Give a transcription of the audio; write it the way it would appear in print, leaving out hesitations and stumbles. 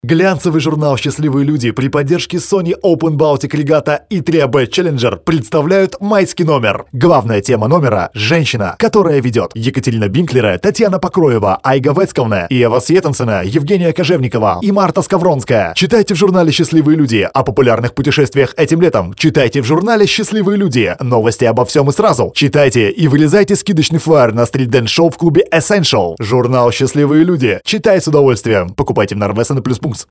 Глянцевый журнал «Счастливые люди» при поддержке Sony Open Baltic Regatta и 3AB Challenger представляют майский номер. Главная тема номера – женщина, которая ведет. Екатерина Бинклера, Татьяна Покроева, Айга Вецковна, Ева Сьетенсена, Евгения Кожевникова и Марта Скавронская. Читайте в журнале «Счастливые люди» о популярных путешествиях этим летом. Читайте в журнале «Счастливые люди». Новости обо всем и сразу. Читайте и вылезайте скидочный флаер на стрит-дэнс-шоу в клубе Essential. Журнал «Счастливые люди». Читай с удовольствием. Покупайте в Нарвесен и Плюс.